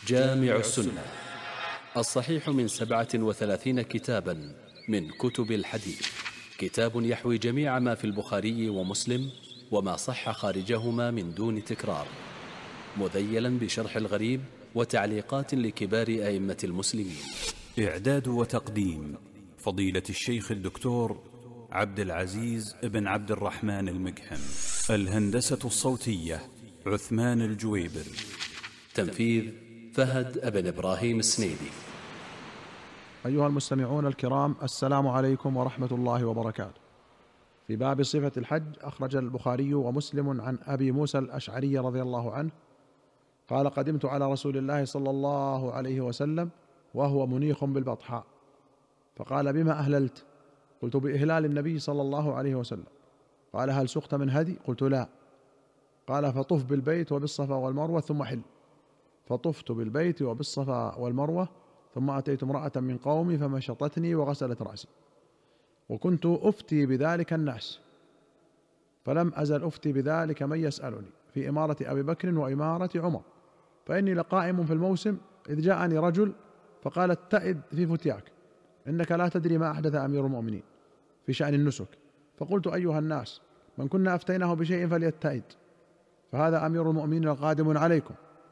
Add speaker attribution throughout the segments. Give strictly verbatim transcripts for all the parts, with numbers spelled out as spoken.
Speaker 1: جامع السنة الصحيح من سبعة وثلاثين كتابا من كتب الحديث، كتاب يحوي جميع ما في البخاري ومسلم وما صح خارجهما من دون تكرار، مذيلا بشرح الغريب وتعليقات لكبار أئمة المسلمين.
Speaker 2: إعداد وتقديم فضيلة الشيخ الدكتور عبد العزيز بن عبد الرحمن المقحم. الهندسة الصوتية عثمان الجويبر.
Speaker 1: تنفيذ فهد بن إبراهيم السنيدي.
Speaker 3: أيها المستمعون الكرام، السلام عليكم ورحمة الله وبركاته. في باب صفة الحج أخرج البخاري ومسلم عن أبي موسى الأشعري رضي الله عنه قال: قدمت على رسول الله صلى الله عليه وسلم وهو منيخ بالبطحاء، فقال: بما أهللت؟ قلت: بإهلال النبي صلى الله عليه وسلم. قال: هل سقت من هدي؟ قلت: لا. قال: فطف بالبيت وبالصفا والمروة ثم حل. فطفت بالبيت وبالصفا والمروة، ثم أتيت امرأة من قومي فمشطتني وغسلت رأسي، وكنت أفتي بذلك الناس، فلم أزل أفتي بذلك من يسألني في إمارة أبي بكر وإمارة عمر، فإني لقائم في الموسم إذ جاءني رجل فقال: اتئد في فتياك، إنك لا تدري ما أحدث أمير المؤمنين في شأن النسك. فقلت: أيها الناس، من كنا أفتيناه بشيء فليتئد، فهذا أمير المؤمنين قادم عليكم،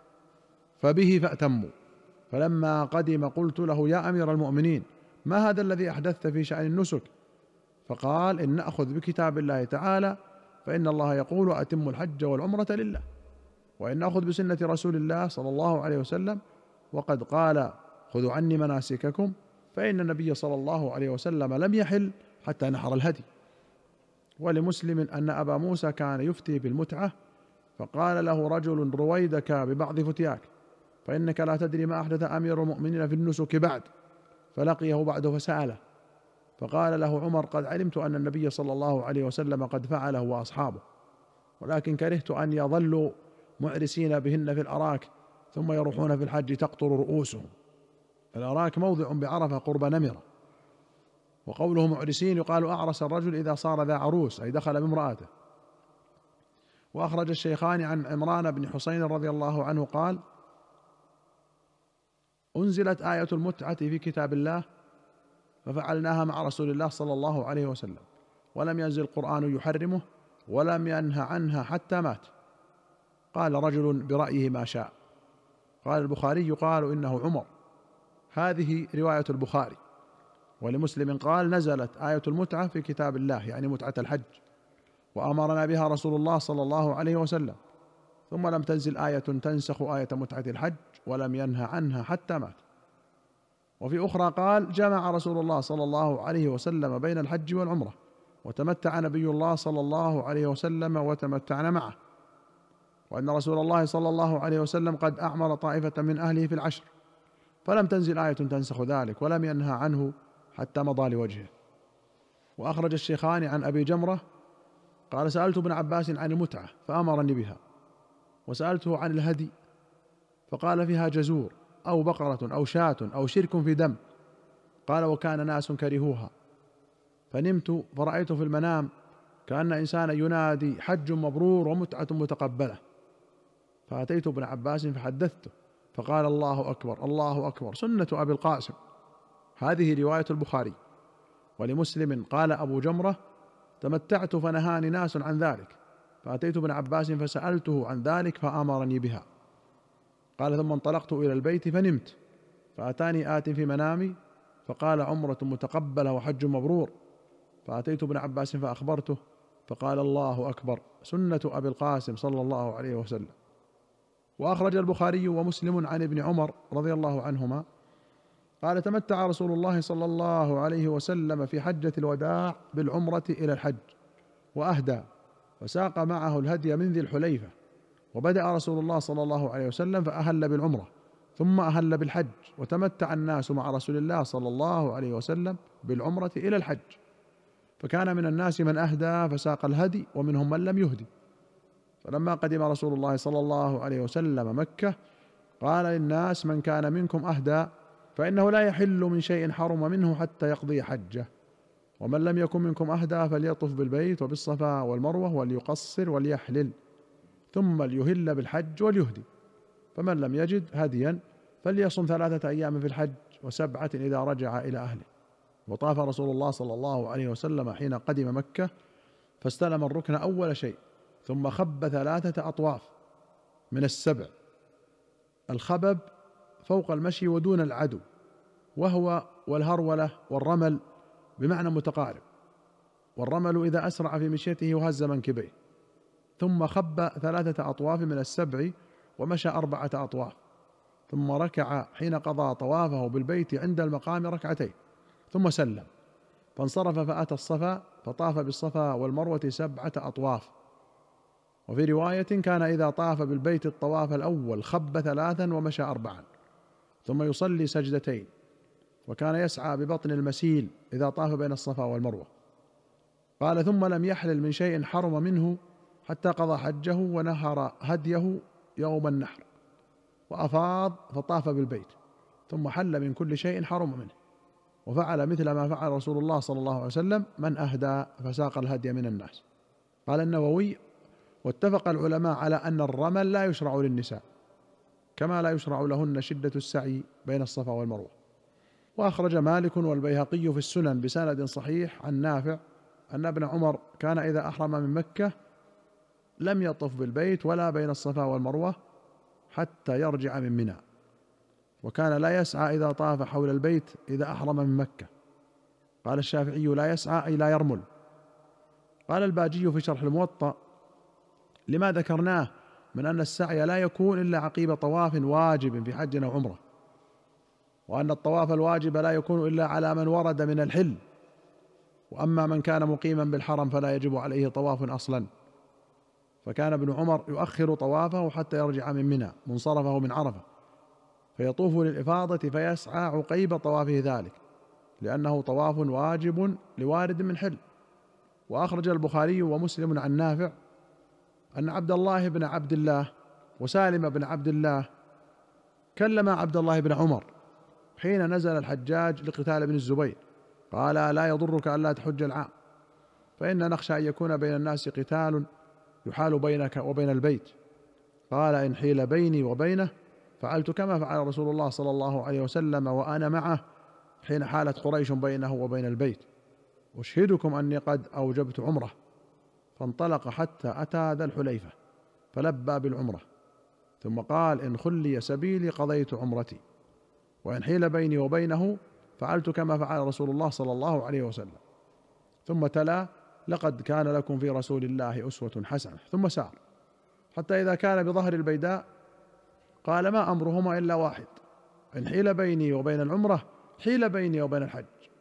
Speaker 3: فبه فأتموا. فلما قدم قلت له: يا أمير المؤمنين، ما هذا الذي أحدثت في شأن النسك؟ فقال: إن نأخذ بكتاب الله تعالى، فإن الله يقول: أتموا الحج والعمرة لله. وإن نأخذ بسنة رسول الله صلى الله عليه وسلم، وقد قال: خذوا عني مناسككم، فإن النبي صلى الله عليه وسلم لم يحل حتى نحر الهدي. ولمسلم أن أبا موسى كان يفتي بالمتعة، فقال له رجل: رويدك ببعض فتياك، فإنك لا تدري ما أحدث أمير المؤمنين في النسك بعد. فلقيه بعد فسأله، فقال له عمر: قد علمت أن النبي صلى الله عليه وسلم قد فعله وأصحابه، ولكن كرهت أن يظلوا معرسين بهن في الأراك ثم يروحون في الحج تقطر رؤوسهم. الأراك موضع بعرفة قرب نمرة، وقوله معرسين يقال أعرس الرجل إذا صار ذا عروس، أي دخل بامرأته. وأخرج الشيخان عن عمران بن حسين رضي الله عنه قال: أنزلت آية المتعة في كتاب الله ففعلناها مع رسول الله صلى الله عليه وسلم، ولم ينزل القرآن يحرمه ولم ينه عنها حتى مات. قال رجل برأيه ما شاء. قال البخاري: يقال إنه عمر. هذه رواية البخاري. ولمسلم قال: نزلت آية المتعة في كتاب الله، يعني متعة الحج، وأمرنا بها رسول الله صلى الله عليه وسلم، ثم لم تنزل آية تنسخ آية متعة الحج ولم ينه عنها حتى مات. وفي أخرى قال: جمع رسول الله صلى الله عليه وسلم بين الحج والعمرة، وتمتع نبي الله صلى الله عليه وسلم وتمتعنا معه، وأن رسول الله صلى الله عليه وسلم قد أعمر طائفة من أهله في العشر، فلم تنزل آية تنسخ ذلك ولم ينهى عنه حتى مضى لوجهه. وأخرج الشيخان عن أبي جمرة قال: سألت ابن عباس عن المتعة فأمرني بها، وسألته عن الهدي فقال: فيها جزور أو بقرة أو شاة أو شرك في دم. قال: وكان ناس كرهوها، فنمت فرأيت في المنام كأن إنسانا ينادي: حج مبرور ومتعة متقبلة. فأتيت ابن عباس فحدثته، فقال: الله أكبر الله أكبر، سنة أبي القاسم. هذه رواية البخاري. ولمسلم قال أبو جمرة: تمتعت فنهاني ناس عن ذلك، فأتيت ابن عباس فسألته عن ذلك فأمرني بها. قال: ثم انطلقت إلى البيت فنمت، فأتاني آت في منامي فقال: عمرة متقبلة وحج مبرور. فأتيت ابن عباس فأخبرته، فقال: الله أكبر، سنة أبي القاسم صلى الله عليه وسلم. وأخرج البخاري ومسلم عن ابن عمر رضي الله عنهما قال: تمتع رسول الله صلى الله عليه وسلم في حجة الوداع بالعمرة إلى الحج، وأهدى، فساق معه الهدي من ذي الحليفة. وبدأ رسول الله صلى الله عليه وسلم فأهل بالعمرة، ثم أهل بالحج، وتمتع الناس مع رسول الله صلى الله عليه وسلم بالعمرة إلى الحج. فكان من الناس من أهدى فساق الهدي، ومنهم من لم يهدي. فلما قدم رسول الله صلى الله عليه وسلم مكة قال للناس: من كان منكم أهدى فإنه لا يحل من شيء حرم منه حتى يقضي حجه، ومن لم يكن منكم أهدى فليطف بالبيت وبالصفا والمروة وليقصر وليحلل، ثم ليهل بالحج وليهدي. فمن لم يجد هديا فليصم ثلاثة أيام في الحج وسبعة إذا رجع إلى أهله. وطاف رسول الله صلى الله عليه وسلم حين قدم مكة فاستلم الركن أول شيء، ثم خب ثلاثة أطواف من السبع. الخبب فوق المشي ودون العدو، وهو والهرولة والرمل بمعنى متقارب، والرمل إذا أسرع في مشيته وهز منكبيه. ثم خب ثلاثة أطواف من السبع ومشى أربعة أطواف، ثم ركع حين قضى طوافه بالبيت عند المقام ركعتين، ثم سلم فانصرف فأتى الصفا فطاف بالصفا والمروة سبعة أطواف. وفي رواية كان إذا طاف بالبيت الطواف الأول خب ثلاثا ومشى أربعا، ثم يصلي سجدتين، وكان يسعى ببطن المسيل إذا طاف بين الصفا والمروة. قال ثم لم يحلل من شيء حرم منه حتى قضى حجه ونهر هديه يوم النحر، وأفاض فطاف بالبيت، ثم حل من كل شيء حرم منه، وفعل مثل ما فعل رسول الله صلى الله عليه وسلم من أهدى فساق الهدي من الناس. قال النووي: واتفق العلماء على أن الرمل لا يشرع للنساء، كما لا يشرع لهن شدة السعي بين الصفا والمروة. وأخرج مالك والبيهقي في السنن بسند صحيح عن نافع أن ابن عمر كان إذا أحرم من مكة لم يطف بالبيت ولا بين الصفا والمروة حتى يرجع من منى، وكان لا يسعى إذا طاف حول البيت إذا أحرم من مكة. قال الشافعي: لا يسعى أي لا يرمل. قال الباجي في شرح الموطأ: لما ذكرناه من أن السعي لا يكون إلا عقيب طواف واجب في حج أو عمرة، وأن الطواف الواجب لا يكون إلا على من ورد من الحل، وأما من كان مقيما بالحرم فلا يجب عليه طواف أصلا. فكان ابن عمر يؤخر طوافه حتى يرجع من منى منصرفه من عرفة، فيطوف للإفاضة فيسعى عقيب طوافه ذلك، لأنه طواف واجب لوارد من حل. وأخرج البخاري ومسلم عن نافع أن عبد الله بن عبد الله وسالم بن عبد الله كلم عبد الله بن عمر حين نزل الحجاج لقتال ابن الزبير، قال: لا يضرك ألا تحج العام، فإن نخشى أن يكون بين الناس قتال يحال بينك وبين البيت. قال: إن حيل بيني وبينه فعلت كما فعل رسول الله صلى الله عليه وسلم وأنا معه حين حالت قريش بينه وبين البيت، أشهدكم أني قد أوجبت عمره. فانطلق حتى أتى ذا الحليفة فلبى بالعمرة، ثم قال: إن خلي سبيلي قضيت عمرتي، وإن حيل بيني وبينه فعلت كما فعل رسول الله صلى الله عليه وسلم. ثم تلا: لقد كان لكم في رسول الله أسوة حسنة. ثم سار حتى إذا كان بظهر البيداء قال: ما أمرهما إلا واحد، إن حيل بيني وبين العمرة حيل بيني وبين الحج،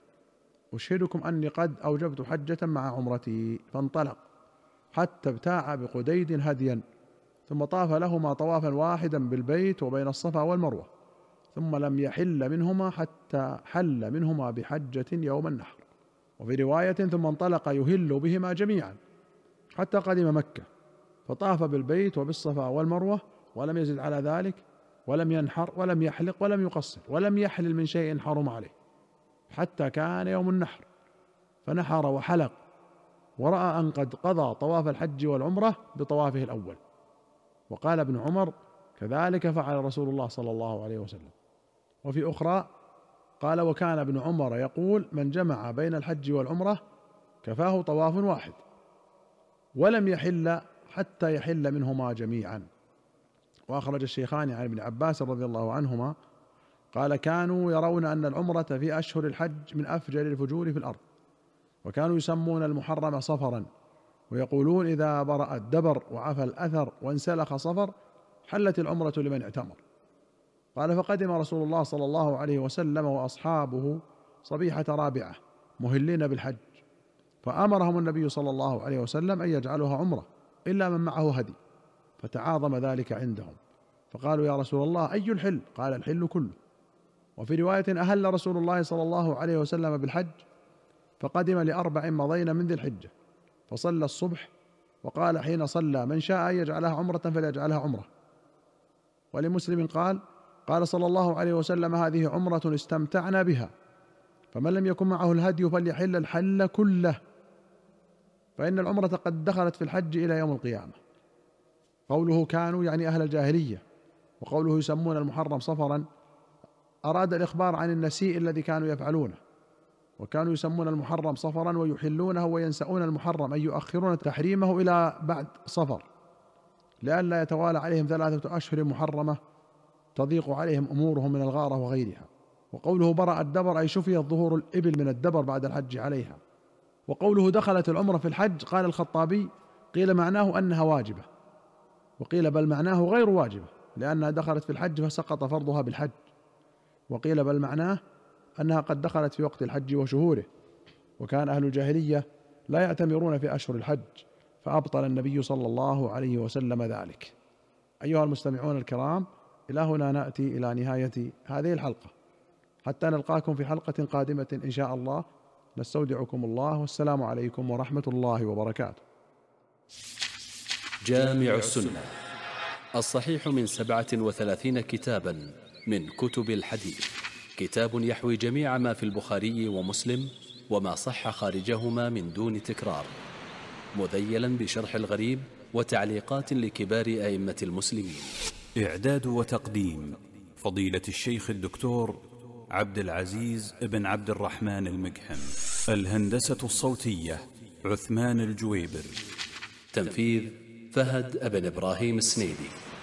Speaker 3: أشهدكم أني قد أوجبت حجة مع عمرتي. فانطلق حتى ابتاع بقديد هديا، ثم طاف لهما طوافا واحدا بالبيت وبين الصفا والمروة، ثم لم يحل منهما حتى حل منهما بحجة يوم النحر. وفي رواية: ثم انطلق يهل بهما جميعا حتى قدم مكة، فطاف بالبيت وبالصفا والمروة، ولم يزد على ذلك، ولم ينحر ولم يحلق ولم يقصر ولم يحلل من شيء حرم عليه حتى كان يوم النحر، فنحر وحلق، ورأى أن قد قضى طواف الحج والعمرة بطوافه الأول. وقال ابن عمر: كذلك فعل رسول الله صلى الله عليه وسلم. وفي أخرى قال: وكان ابن عمر يقول: من جمع بين الحج والعمرة كفاه طواف واحد، ولم يحل حتى يحل منهما جميعا. وأخرج الشيخان عن ابن عباس رضي الله عنهما قال: كانوا يرون أن العمرة في أشهر الحج من أفجر الفجور في الأرض، وكانوا يسمون المحرم صفرا، ويقولون: إذا برأ الدبر وعفى الأثر وانسلخ صفر حلت العمرة لمن اعتمر. قال: فقدم رسول الله صلى الله عليه وسلم وأصحابه صبيحة رابعة مهلين بالحج، فأمرهم النبي صلى الله عليه وسلم أن يجعلوها عمرة إلا من معه هدي، فتعاظم ذلك عندهم، فقالوا: يا رسول الله أي الحل؟ قال: الحل كله. وفي رواية: أهل رسول الله صلى الله عليه وسلم بالحج فقدم لأربع مضين من ذي الحجة، فصلى الصبح، وقال حين صلى: من شاء أن يجعلها عمرة فليجعلها عمرة. ولمسلم قال: قال صلى الله عليه وسلم: هذه عمرة استمتعنا بها، فمن لم يكن معه الهدي فليحل الحل كله، فإن العمرة قد دخلت في الحج إلى يوم القيامة. قوله كانوا يعني أهل الجاهلية، وقوله يسمون المحرم صفرا أراد الإخبار عن النسيء الذي كانوا يفعلونه، وكانوا يسمون المحرم صفرا ويحلونه وينسؤون المحرم، أي يؤخرون تحريمه إلى بعد صفر، لئلا يتوالى عليهم ثلاثة أشهر محرمة تضيق عليهم أمورهم من الغارة وغيرها. وقوله برأ الدبر أي شفيت ظهور الإبل من الدبر بعد الحج عليها. وقوله دخلت العمرة في الحج، قال الخطابي قيل معناه أنها واجبة، وقيل بل معناه غير واجبة لأنها دخلت في الحج فسقط فرضها بالحج، وقيل بل معناه أنها قد دخلت في وقت الحج وشهوره، وكان أهل الجاهلية لا يعتمرون في أشهر الحج، فأبطل النبي صلى الله عليه وسلم ذلك. أيها المستمعون الكرام، إلى هنا نأتي إلى نهاية هذه الحلقة، حتى نلقاكم في حلقة قادمة إن شاء الله، نستودعكم الله، والسلام عليكم ورحمة الله وبركاته.
Speaker 1: جامع السنة الصحيح من سبعة وثلاثين كتابا من كتب الحديث، كتاب يحوي جميع ما في البخاري ومسلم وما صح خارجهما من دون تكرار، مذيلا بشرح الغريب وتعليقات لكبار أئمة المسلمين.
Speaker 2: إعداد وتقديم فضيلة الشيخ الدكتور عبد العزيز بن عبد الرحمن المقحم. الهندسة الصوتية عثمان الجويبر.
Speaker 1: تنفيذ فهد بن إبراهيم السنيدي.